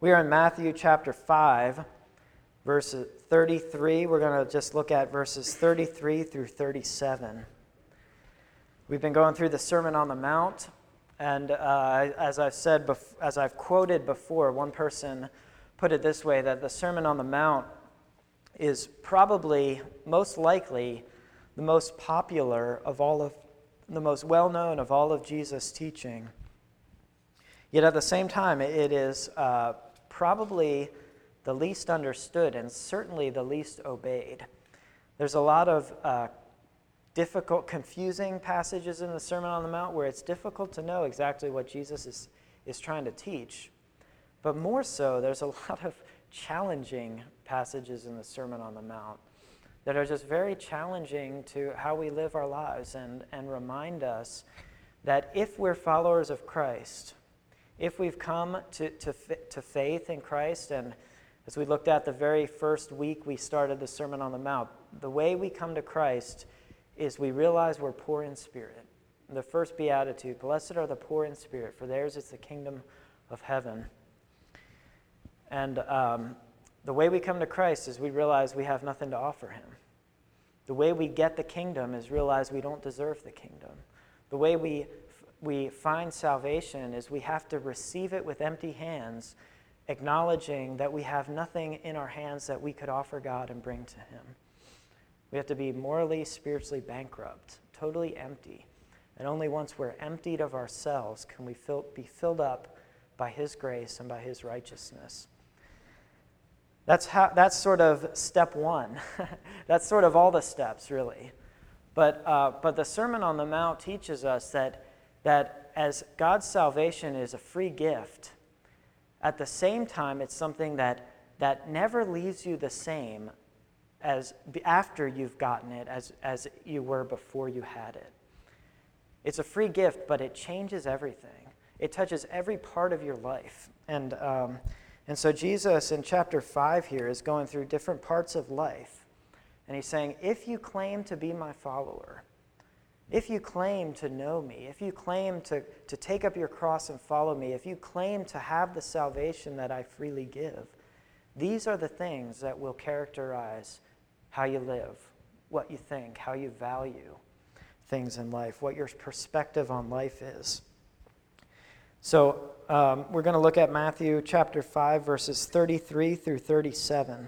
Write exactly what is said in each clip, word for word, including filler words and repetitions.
We are in Matthew chapter five, verse thirty-three. We're going to just look at verses thirty-three through thirty-seven. We've been going through the Sermon on the Mount, and uh, as I've said, bef- as I've quoted before, one person put it this way, that the Sermon on the Mount is probably, most likely, the most popular of all of, the most well-known of all of Jesus' teaching. Yet at the same time, it is uh, probably the least understood and certainly the least obeyed. There's a lot of uh, difficult, confusing passages in the Sermon on the Mount where it's difficult to know exactly what Jesus is, is trying to teach. But more so, there's a lot of challenging passages in the Sermon on the Mount that are just very challenging to how we live our lives and, and remind us that if we're followers of Christ, if we've come to, to, to faith in Christ, and as we looked at the very first week we started the Sermon on the Mount, the way we come to Christ is we realize we're poor in spirit. The first beatitude, blessed are the poor in spirit, for theirs is the kingdom of heaven. And um, the way we come to Christ is we realize we have nothing to offer him. The way we get the kingdom is realize we don't deserve the kingdom. The way we we find salvation is we have to receive it with empty hands, acknowledging that we have nothing in our hands that we could offer God and bring to him. We have to be morally, spiritually bankrupt, totally empty. And only once we're emptied of ourselves can we fill, be filled up by his grace and by his righteousness. That's how. That's sort of step one. That's sort of all the steps, really. But uh, but the Sermon on the Mount teaches us that that as God's salvation is a free gift, at the same time it's something that that never leaves you the same as after you've gotten it as as you were before you had it. It's a free gift, but it changes everything. It touches every part of your life, and. Um, And so Jesus in chapter five here is going through different parts of life. And he's saying, if you claim to be my follower, if you claim to know me, if you claim to, to take up your cross and follow me, if you claim to have the salvation that I freely give, these are the things that will characterize how you live, what you think, how you value things in life, what your perspective on life is. So um, we're going to look at Matthew chapter five, verses thirty-three through thirty-seven.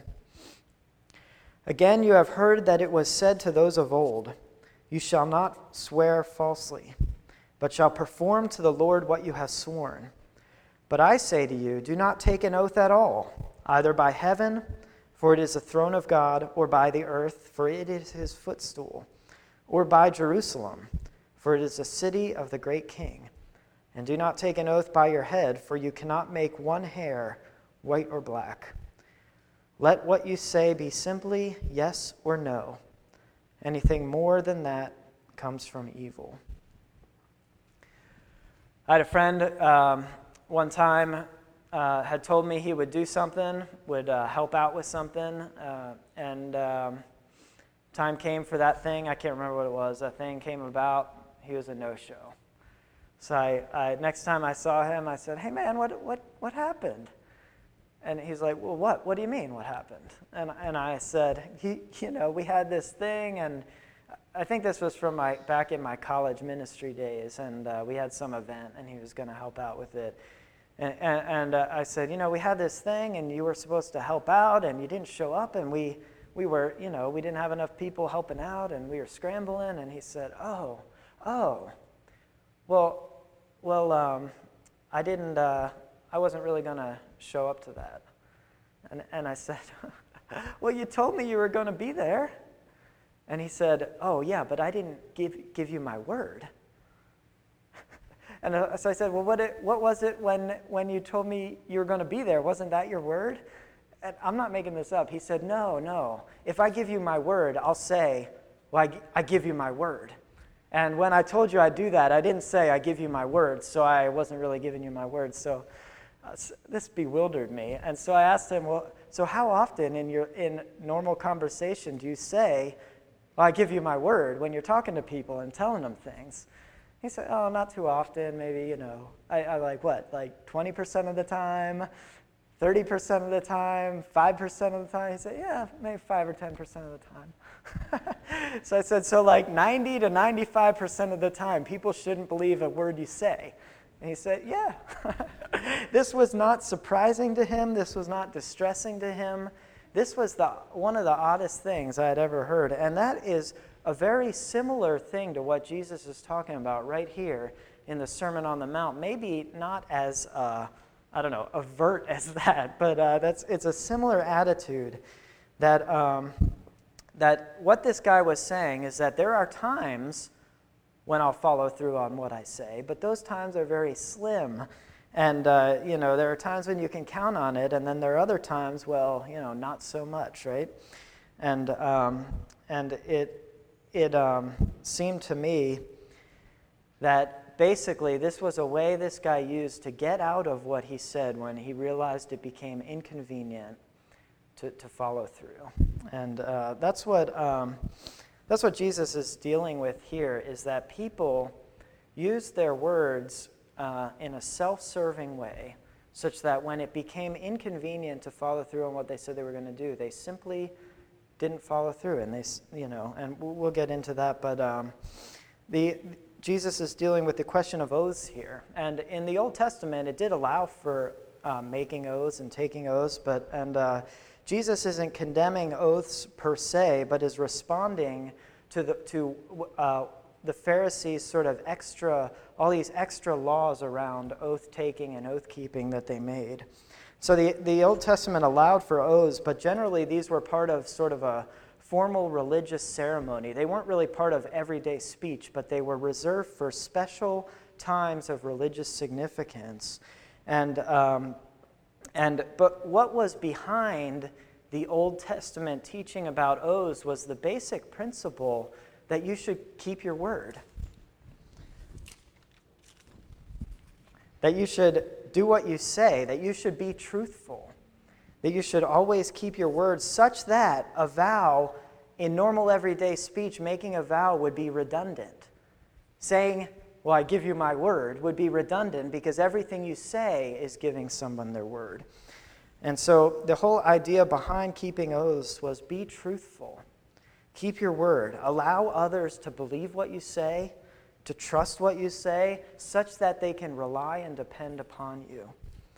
Again, you have heard that it was said to those of old, you shall not swear falsely, but shall perform to the Lord what you have sworn. But I say to you, do not take an oath at all, either by heaven, for it is the throne of God, or by the earth, for it is his footstool, or by Jerusalem, for it is the city of the great King. And do not take an oath by your head, for you cannot make one hair white or black. Let what you say be simply yes or no. Anything more than that comes from evil. I had a friend um, one time uh, had told me he would do something, would uh, help out with something, uh, and um, time came for that thing. I can't remember what it was. That thing came about. He was a no-show. So I, I, next time I saw him, I said, hey, man, what what what happened? And he's like, well, what? What do you mean, what happened? And and I said, he, you know, we had this thing, and I think this was from my back in my college ministry days, and uh, we had some event, and he was going to help out with it. And, and, and uh, I said, you know, we had this thing, and you were supposed to help out, and you didn't show up, and we we were, you know, we didn't have enough people helping out, and we were scrambling. And he said, oh, oh. Well, well, um, I didn't. Uh, I wasn't really going to show up to that, and and I said, well, you told me you were going to be there, and he said, oh yeah, but I didn't give give you my word. And so I said, well, what it, what was it when when you told me you were going to be there? Wasn't that your word? And I'm not making this up. He said, no, no. If I give you my word, I'll say, well, I, I give you my word. And when I told you I'd do that, I didn't say I give you my word, so I wasn't really giving you my word. So uh, this bewildered me. And so I asked him, well, so how often in your in normal conversation do you say, well, I give you my word, when you're talking to people and telling them things? He said, oh, not too often, maybe, you know, I, I like what, like twenty percent of the time, thirty percent of the time, five percent of the time? He said, yeah, maybe five or ten percent of the time. So I said, so like ninety to ninety-five percent of the time, people shouldn't believe a word you say. And he said, yeah. This was not surprising to him. This was not distressing to him. This was the one of the oddest things I had ever heard. And that is a very similar thing to what Jesus is talking about right here in the Sermon on the Mount. Maybe not as, uh, I don't know, overt as that, but uh, that's it's a similar attitude that, um, that what this guy was saying is that there are times when I'll follow through on what I say, but those times are very slim. And, uh, you know, there are times when you can count on it, and then there are other times, well, you know, not so much, right? And um, and it, it um, seemed to me that basically this was a way this guy used to get out of what he said when he realized it became inconvenient to, to follow through. And uh, that's what... Um, That's what Jesus is dealing with here, is that people use their words uh, in a self-serving way, such that when it became inconvenient to follow through on what they said they were going to do, they simply didn't follow through. And they, you know, and we'll get into that. But um, the Jesus is dealing with the question of oaths here, and in the Old Testament, it did allow for uh, making oaths and taking oaths, but and. Uh, Jesus isn't condemning oaths per se, but is responding to the to uh, the Pharisees' sort of extra, all these extra laws around oath taking and oath keeping that they made. So the, the Old Testament allowed for oaths, but generally these were part of sort of a formal religious ceremony. They weren't really part of everyday speech, but they were reserved for special times of religious significance. And um, And but what was behind the Old Testament teaching about oaths was the basic principle that you should keep your word. That you should do what you say, that you should be truthful, that you should always keep your word, such that a vow in normal everyday speech, making a vow would be redundant. Saying, well, I give you my word, would be redundant because everything you say is giving someone their word. And so the whole idea behind keeping oaths was be truthful. Keep your word. Allow others to believe what you say, to trust what you say, such that they can rely and depend upon you.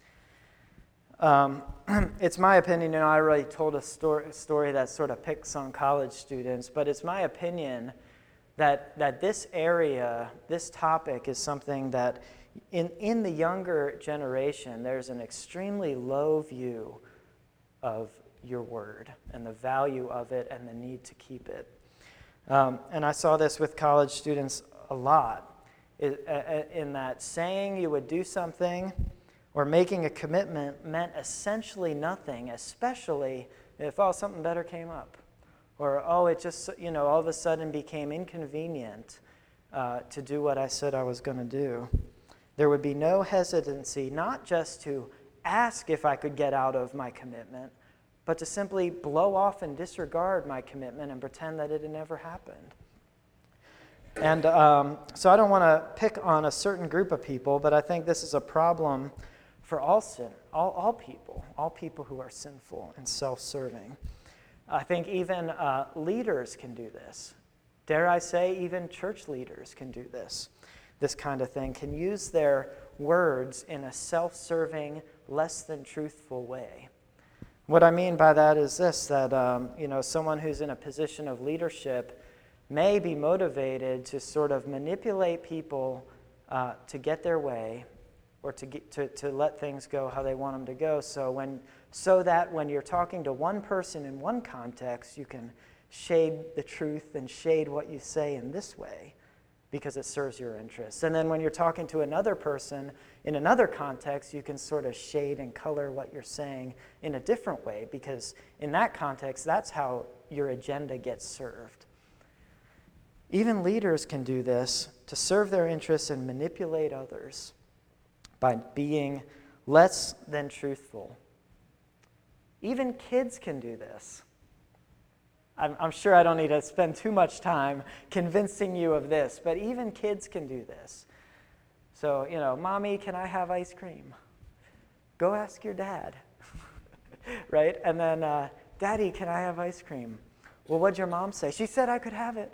Um, it's my opinion, and I already told a story, story that sort of picks on college students, but it's my opinion that that this area, this topic is something that in, in the younger generation, there's an extremely low view of your word and the value of it and the need to keep it. Um, and I saw this with college students a lot, it, uh, in that saying you would do something or making a commitment meant essentially nothing, especially if, oh, something better came up. Or, oh, it just, you know, all of a sudden became inconvenient uh, to do what I said I was going to do. There would be no hesitancy, not just to ask if I could get out of my commitment, but to simply blow off and disregard my commitment and pretend that it had never happened. And um, so I don't want to pick on a certain group of people, but I think this is a problem for all sin, all, all people, all people who are sinful and self-serving. I think even uh, leaders can do this. Dare I say, even church leaders can do this. This kind of thing, can use their words in a self-serving, less than truthful way. What I mean by that is this, that um, you know, someone who's in a position of leadership may be motivated to sort of manipulate people uh, to get their way, or to, get, to to let things go how they want them to go. So when so that when you're talking to one person in one context, you can shade the truth and shade what you say in this way because it serves your interests. And then when you're talking to another person in another context, you can sort of shade and color what you're saying in a different way because in that context, that's how your agenda gets served. Even leaders can do this to serve their interests and manipulate others by being less than truthful. Even kids can do this. I'm, I'm sure I don't need to spend too much time convincing you of this, but even kids can do this. So, you know, Mommy, can I have ice cream? Go ask your dad. right? And then, uh, Daddy, can I have ice cream? Well, what'd your mom say? She said I could have it.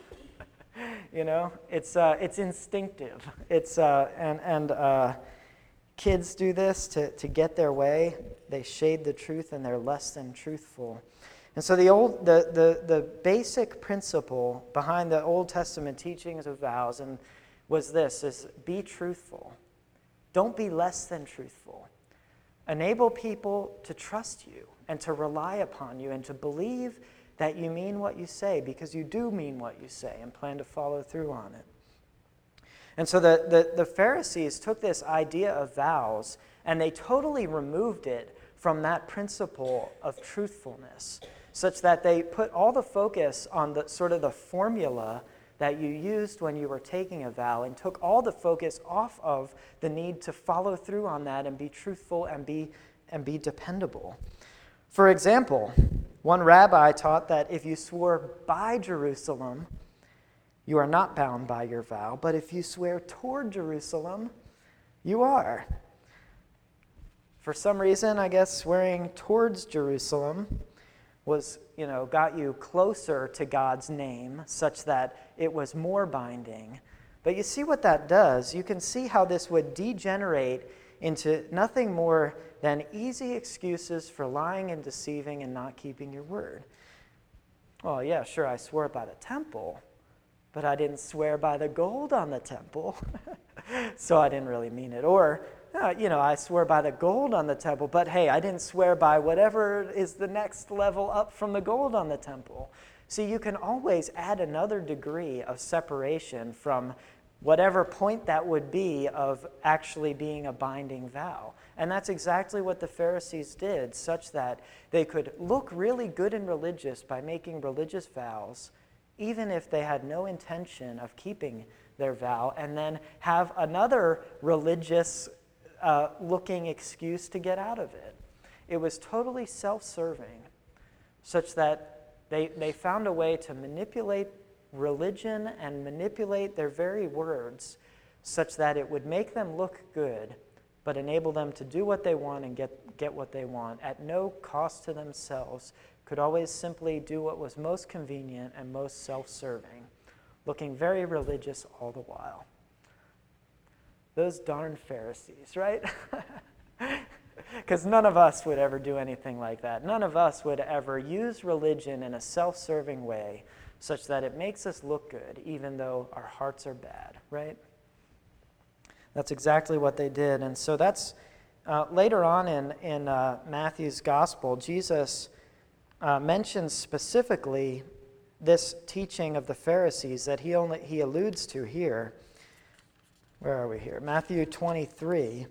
You know, it's uh, it's instinctive. It's uh, and and uh, kids do this to to get their way. They shade the truth, and they're less than truthful. And so the old the the the basic principle behind the Old Testament teachings of vows and was this: is be truthful. Don't be less than truthful. Enable people to trust you and to rely upon you and to believe that you mean what you say, because you do mean what you say and plan to follow through on it. And so the, the, the Pharisees took this idea of vows and they totally removed it from that principle of truthfulness, such that they put all the focus on the sort of the formula that you used when you were taking a vow and took all the focus off of the need to follow through on that and be truthful and be and be dependable. For example, one rabbi taught that if you swore by Jerusalem, you are not bound by your vow, but if you swear toward Jerusalem, you are. For some reason, I guess swearing towards Jerusalem was, you know, got you closer to God's name, such that it was more binding. But you see what that does? You can see how this would degenerate into nothing more than easy excuses for lying and deceiving and not keeping your word. Well, yeah, sure, I swore by the temple, but I didn't swear by the gold on the temple, so I didn't really mean it. Or, uh, you know, I swore by the gold on the temple, but hey, I didn't swear by whatever is the next level up from the gold on the temple. See, you can always add another degree of separation from whatever point that would be of actually being a binding vow. And that's exactly what the Pharisees did, such that they could look really good and religious by making religious vows, even if they had no intention of keeping their vow, and then have another religious uh, looking excuse to get out of it. It was totally self-serving, such that they, they found a way to manipulate religion and manipulate their very words such that it would make them look good, but enable them to do what they want and get, get what they want at no cost to themselves, could always simply do what was most convenient and most self-serving, looking very religious all the while. Those darn Pharisees, right? Because none of us would ever do anything like that. None of us would ever use religion in a self-serving way such that it makes us look good, even though our hearts are bad, right? That's exactly what they did. And so that's, uh, later on in, in uh, Matthew's gospel, Jesus uh, mentions specifically this teaching of the Pharisees that he only he alludes to here. Where are we here? Matthew twenty-three,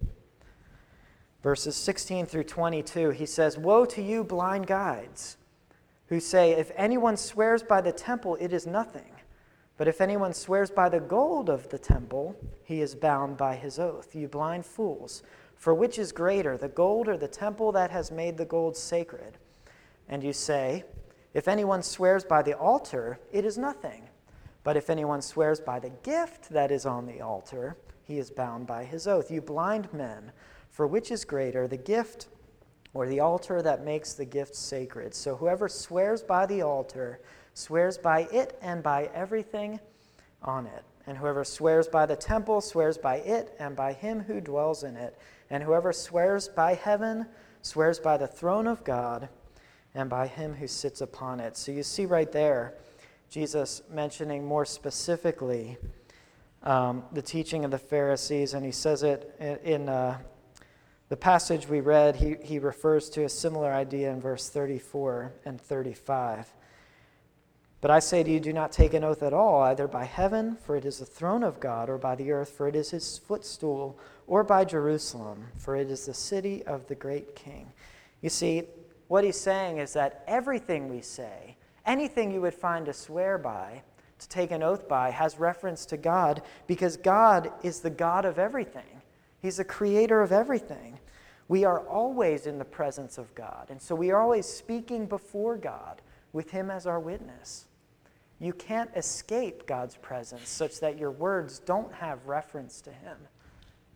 verses sixteen through twenty-two. He says, "Woe to you, blind guides, who say, if anyone swears by the temple, it is nothing. But if anyone swears by the gold of the temple, he is bound by his oath. You blind fools, for which is greater, the gold or the temple that has made the gold sacred? And you say, if anyone swears by the altar, it is nothing. But if anyone swears by the gift that is on the altar, he is bound by his oath. You blind men, for which is greater, the gift or the altar that makes the gift sacred? So whoever swears by the altar swears by it and by everything on it. And whoever swears by the temple swears by it and by him who dwells in it. And whoever swears by heaven swears by the throne of God and by him who sits upon it." So you see right there, Jesus mentioning more specifically um, the teaching of the Pharisees, and he says it in uh, the passage we read. He, he refers to a similar idea in verse thirty-four and thirty-five. "But I say to you, do not take an oath at all, either by heaven, for it is the throne of God, or by the earth, for it is his footstool, or by Jerusalem, for it is the city of the great king." You see, what he's saying is that everything we say, anything you would find to swear by, to take an oath by, has reference to God, because God is the God of everything. He's the creator of everything. We are always in the presence of God, and so we are always speaking before God with him as our witness. You can't escape God's presence such that your words don't have reference to him.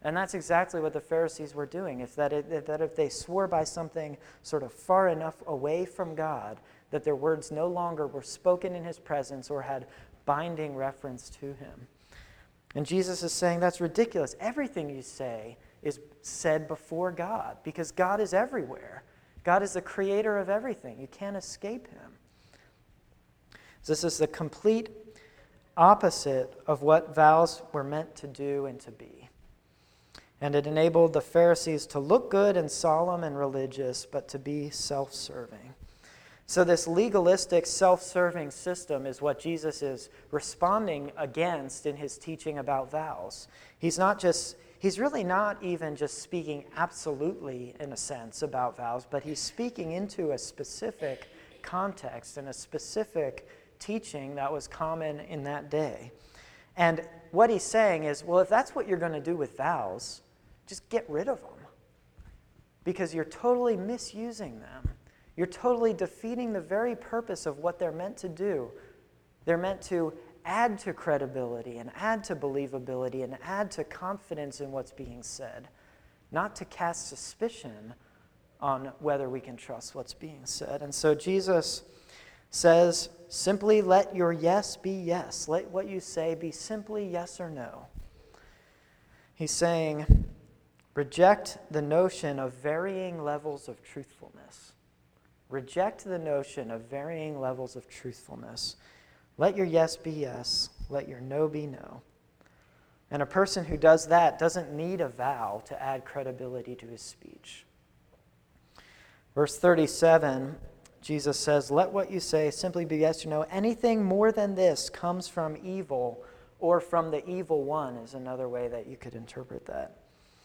And that's exactly what the Pharisees were doing, is that, it, that if they swore by something sort of far enough away from God, that their words no longer were spoken in his presence or had binding reference to him. And Jesus is saying that's ridiculous. Everything you say is said before God, because God is everywhere. God is the creator of everything. You can't escape him. So this is the complete opposite of what vows were meant to do and to be. And it enabled the Pharisees to look good and solemn and religious, but to be self-serving. So this legalistic, self-serving system is what Jesus is responding against in his teaching about vows. He's not just, he's really not even just speaking absolutely, in a sense, about vows, but he's speaking into a specific context and a specific teaching that was common in that day. And what he's saying is, well, if that's what you're going to do with vows, just get rid of them, because you're totally misusing them. You're totally defeating the very purpose of what they're meant to do. They're meant to add to credibility and add to believability and add to confidence in what's being said, not to cast suspicion on whether we can trust what's being said. And so Jesus says, simply let your yes be yes. Let what you say be simply yes or no. He's saying, reject the notion of varying levels of truthfulness. Reject the notion of varying levels of truthfulness. Let your yes be yes. Let your no be no. And a person who does that doesn't need a vow to add credibility to his speech. Verse thirty-seven, Jesus says, let what you say simply be yes or no. Anything more than this comes from evil, or from the evil one is another way that you could interpret that.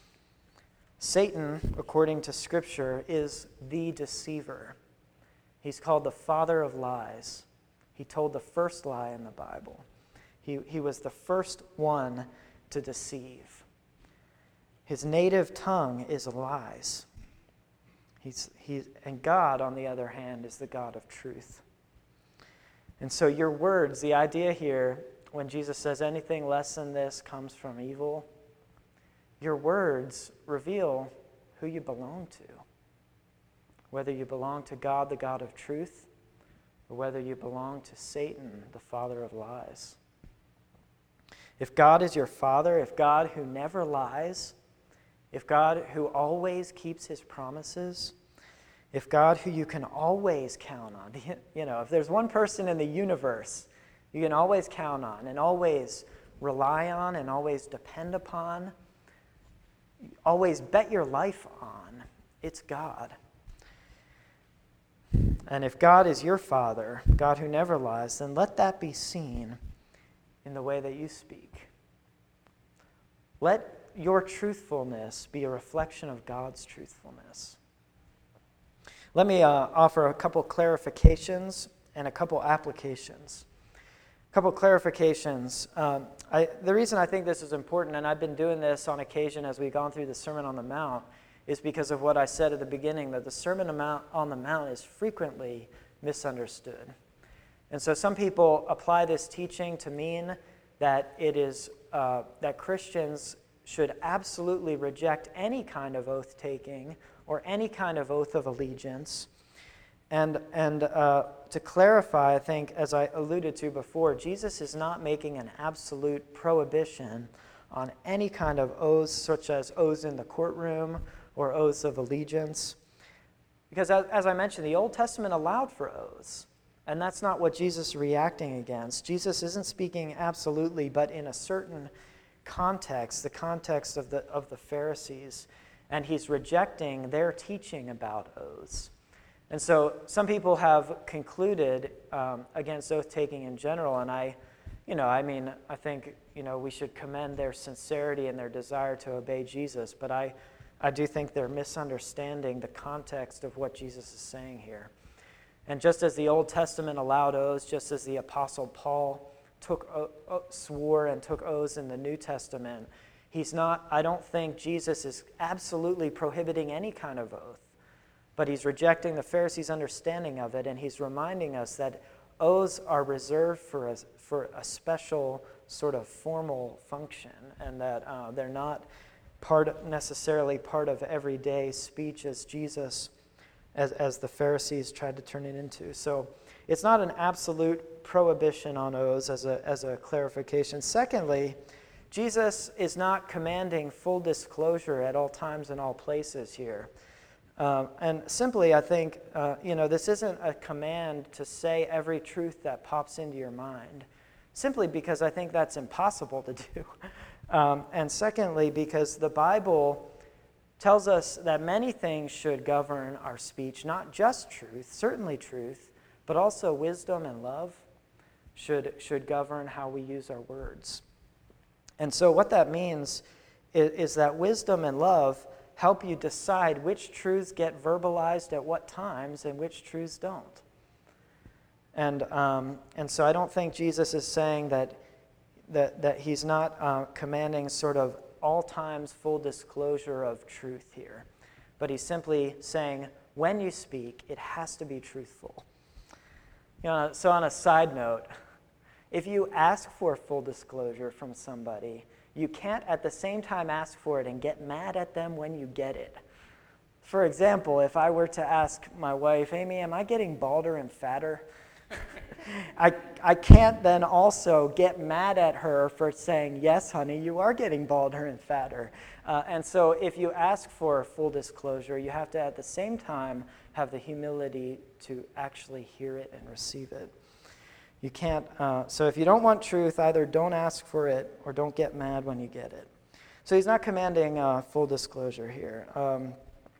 Satan, according to Scripture, is the deceiver. He's called the father of lies. He told the first lie in the Bible. He, he was the first one to deceive. His native tongue is lies. He's, he, and God, on the other hand, is the God of truth. And so your words, the idea here, when Jesus says anything less than this comes from evil, your words reveal who you belong to. Whether you belong to God, the God of truth, or whether you belong to Satan, the father of lies. If God is your father, if God who never lies, if God who always keeps his promises, if God who you can always count on, you know, if there's one person in the universe you can always count on and always rely on and always depend upon, always bet your life on, it's God. And if God is your Father, God who never lies, then let that be seen in the way that you speak. Let your truthfulness be a reflection of God's truthfulness. Let me uh, offer a couple clarifications and a couple applications. A couple clarifications. Um, I, the reason I think this is important, and I've been doing this on occasion as we've gone through the Sermon on the Mount, is because of what I said at the beginning, that the Sermon on the Mount is frequently misunderstood. And so some people apply this teaching to mean that it is uh, that Christians should absolutely reject any kind of oath-taking or any kind of oath of allegiance. And, and uh, to clarify, I think, as I alluded to before, Jesus is not making an absolute prohibition on any kind of oaths, such as oaths in the courtroom or oaths of allegiance. Because as, as I mentioned, the Old Testament allowed for oaths, and that's not what Jesus is reacting against. Jesus isn't speaking absolutely, but in a certain context, the context of the, of the Pharisees, and he's rejecting their teaching about oaths. And so some people have concluded um, against oath-taking in general, and I, you know, I mean, I think, you know, we should commend their sincerity and their desire to obey Jesus, but I, I do think they're misunderstanding the context of what Jesus is saying here. And just as the Old Testament allowed oaths, just as the Apostle Paul took uh, swore and took oaths in the New Testament, he's not, I don't think Jesus is absolutely prohibiting any kind of oath, but he's rejecting the Pharisees' understanding of it, and he's reminding us that oaths are reserved for a, for a special sort of formal function, and that uh, they're not part necessarily part of everyday speech as Jesus, as, as the Pharisees tried to turn it into. So it's not an absolute prohibition on oaths as a, as a clarification. Secondly, Jesus is not commanding full disclosure at all times and all places here. Um, and simply, I think, uh, you know, this isn't a command to say every truth that pops into your mind, simply because I think that's impossible to do. Um, and secondly, because the Bible tells us that many things should govern our speech, not just truth, certainly truth, but also wisdom and love should, should govern how we use our words. And so what that means is, is that wisdom and love help you decide which truths get verbalized at what times and which truths don't. And um, and so I don't think Jesus is saying that that, that he's not uh, commanding sort of all times full disclosure of truth here. But he's simply saying, when you speak, it has to be truthful. You know, so on a side note, if you ask for full disclosure from somebody, you can't at the same time ask for it and get mad at them when you get it. For example, if I were to ask my wife, Amy, am I getting balder and fatter? I, I can't then also get mad at her for saying, yes, honey, you are getting balder and fatter. Uh, and so if you ask for full disclosure, you have to at the same time have the humility to actually hear it and receive it. You can't, uh, so if you don't want truth, either don't ask for it or don't get mad when you get it. So he's not commanding uh, full disclosure here. Um,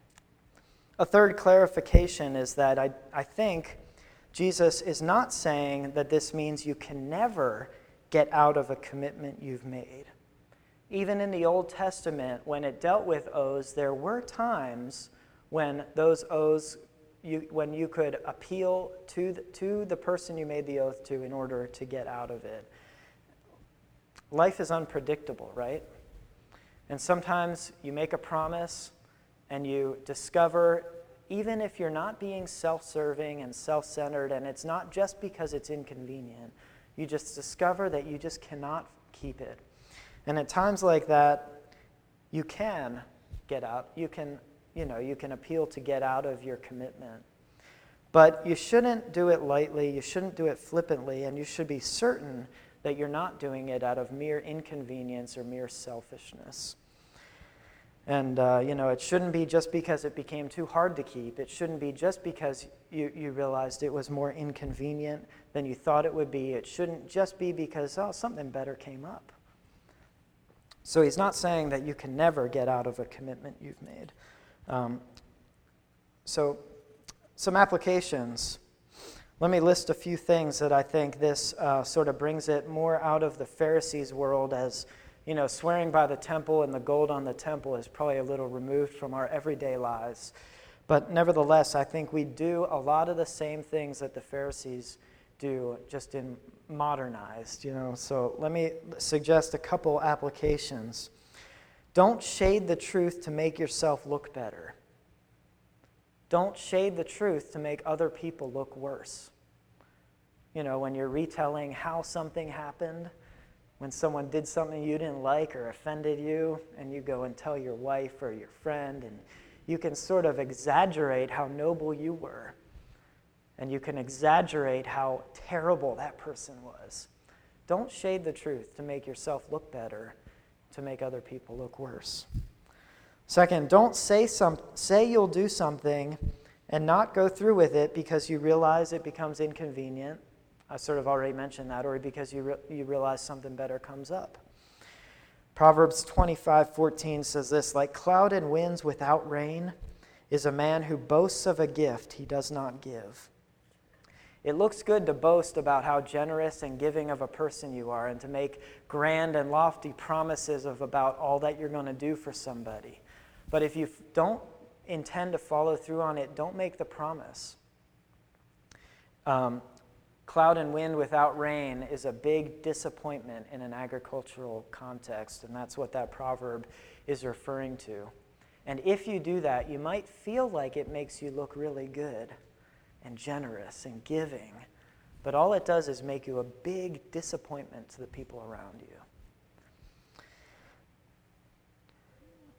a third clarification is that I, I think Jesus is not saying that this means you can never get out of a commitment you've made. Even in the Old Testament, when it dealt with oaths, there were times when those oaths, you, when you could appeal to the, to the person you made the oath to in order to get out of it. Life is unpredictable, right? And sometimes you make a promise and you discover, even if you're not being self-serving and self-centered, and it's not just because it's inconvenient, you just discover that you just cannot keep it. And at times like that, you can get out. You can, you know, you can appeal to get out of your commitment. But you shouldn't do it lightly, you shouldn't do it flippantly, and you should be certain that you're not doing it out of mere inconvenience or mere selfishness. And, uh, you know, it shouldn't be just because it became too hard to keep. It shouldn't be just because you, you realized it was more inconvenient than you thought it would be. It shouldn't just be because, oh, something better came up. So he's not saying that you can never get out of a commitment you've made. Um, so some applications. Let me list a few things that I think this uh, sort of brings it more out of the Pharisees' world as, you know, swearing by the temple and the gold on the temple is probably a little removed from our everyday lives. But nevertheless, I think we do a lot of the same things that the Pharisees do, just in modernized, you know. So let me suggest a couple applications. Don't shade the truth to make yourself look better. Don't shade the truth to make other people look worse. You know, when you're retelling how something happened, when someone did something you didn't like or offended you, and you go and tell your wife or your friend, and you can sort of exaggerate how noble you were, and you can exaggerate how terrible that person was. Don't shade the truth to make yourself look better, to make other people look worse. Second, don't say some, say you'll do something and not go through with it because you realize it becomes inconvenient. I sort of already mentioned that, or because you, re- you realize something better comes up. Proverbs twenty-five fourteen says this, like cloud and winds without rain is a man who boasts of a gift he does not give. It looks good to boast about how generous and giving of a person you are and to make grand and lofty promises of about all that you're going to do for somebody. But if you don't intend to follow through on it, don't make the promise. Um, Cloud and wind without rain is a big disappointment in an agricultural context, and that's what that proverb is referring to. And if you do that, you might feel like it makes you look really good and generous and giving, but all it does is make you a big disappointment to the people around you.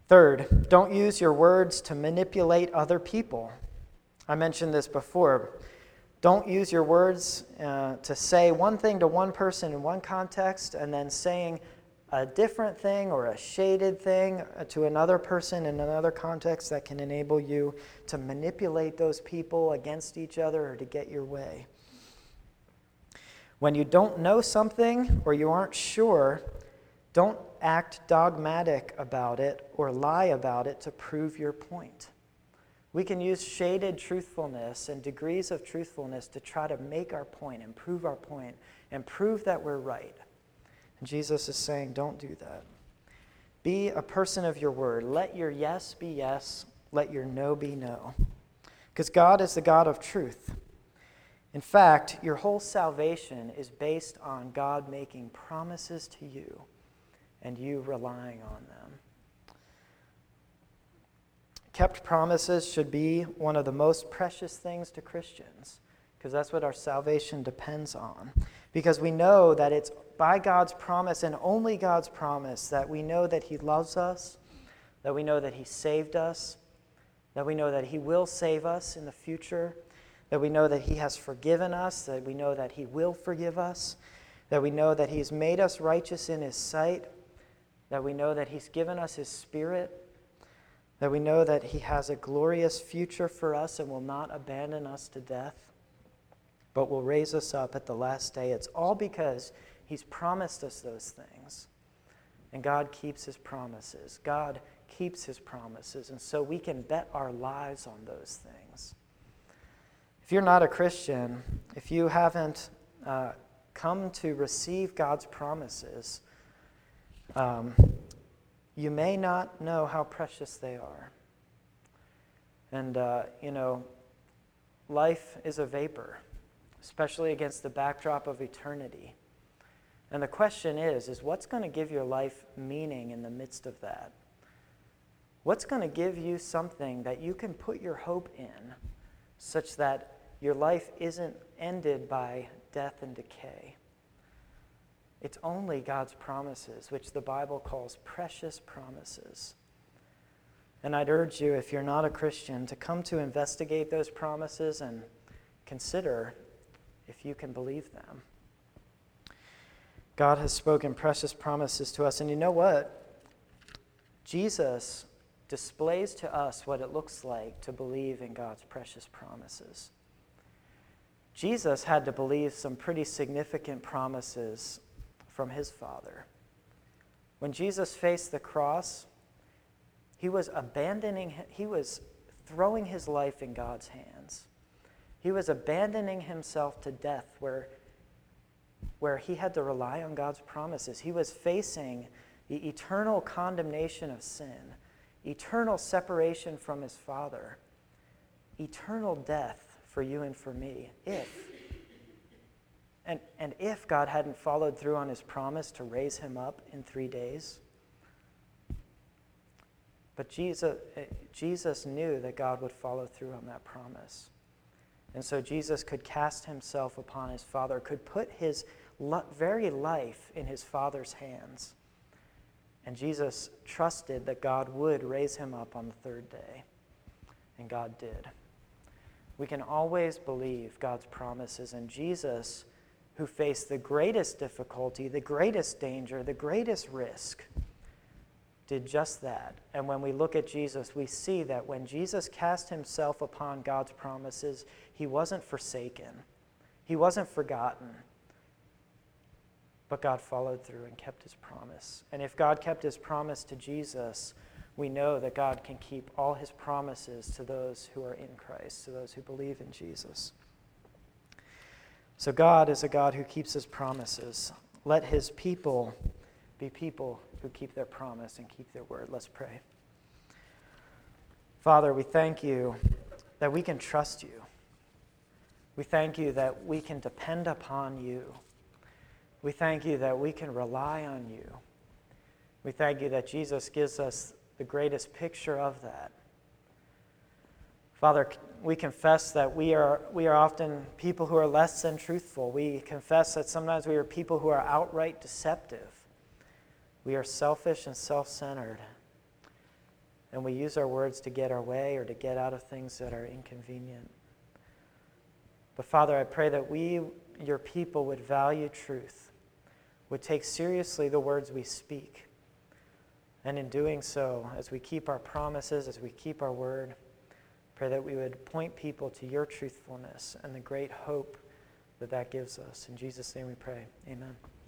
Third, don't use your words to manipulate other people. I mentioned this before. Don't use your words uh, to say one thing to one person in one context and then saying a different thing or a shaded thing to another person in another context that can enable you to manipulate those people against each other or to get your way. When you don't know something or you aren't sure, don't act dogmatic about it or lie about it to prove your point. We can use shaded truthfulness and degrees of truthfulness to try to make our point and prove our point and prove that we're right. And Jesus is saying, don't do that. Be a person of your word. Let your yes be yes. Let your no be no. Because God is the God of truth. In fact, your whole salvation is based on God making promises to you and you relying on them. Kept promises should be one of the most precious things to Christians, because that's what our salvation depends on. Because we know that it's by God's promise and only God's promise that we know that He loves us, that we know that He saved us, that we know that He will save us in the future, that we know that He has forgiven us, that we know that He will forgive us, that we know that He's made us righteous in His sight, that we know that He's given us His Spirit, that we know that He has a glorious future for us and will not abandon us to death, but will raise us up at the last day. It's all because He's promised us those things. And God keeps His promises. God keeps His promises. And so we can bet our lives on those things. If you're not a Christian, if you haven't uh, come to receive God's promises, um, you may not know how precious they are. And, uh, you know, life is a vapor, especially against the backdrop of eternity. And the question is, is what's going to give your life meaning in the midst of that? What's going to give you something that you can put your hope in such that your life isn't ended by death and decay? It's only God's promises, which the Bible calls precious promises. And I'd urge you, if you're not a Christian, to come to investigate those promises and consider if you can believe them. God has spoken precious promises to us. And you know what? Jesus displays to us what it looks like to believe in God's precious promises. Jesus had to believe some pretty significant promises from His Father. When Jesus faced the cross, He was abandoning, He was throwing His life in God's hands. He was abandoning Himself to death where, where He had to rely on God's promises. He was facing the eternal condemnation of sin, eternal separation from His Father, eternal death for you and for me, if And, and if God hadn't followed through on His promise to raise Him up in three days. But Jesus, Jesus knew that God would follow through on that promise. And so Jesus could cast Himself upon His Father, could put His very life in His Father's hands. And Jesus trusted that God would raise Him up on the third day. And God did. We can always believe God's promises, and Jesus, who faced the greatest difficulty, the greatest danger, the greatest risk, did just that. And when we look at Jesus, we see that when Jesus cast Himself upon God's promises, He wasn't forsaken. He wasn't forgotten. But God followed through and kept His promise. And if God kept His promise to Jesus, we know that God can keep all His promises to those who are in Christ, to those who believe in Jesus. So God is a God who keeps His promises. Let His people be people who keep their promise and keep their word. Let's pray. Father, we thank You that we can trust You. We thank You that we can depend upon You. We thank You that we can rely on You. We thank You that Jesus gives us the greatest picture of that. Father, we confess that we are we are often people who are less than truthful. We confess that sometimes we are people who are outright deceptive. We are selfish and self-centered. and we use our words to get our way or to get out of things that are inconvenient. But Father, I pray that we, your people, would value truth, would take seriously the words we speak. And in doing so, as we keep our promises, as we keep our word, pray that we would point people to your truthfulness and the great hope that that gives us. In Jesus' name we pray. Amen.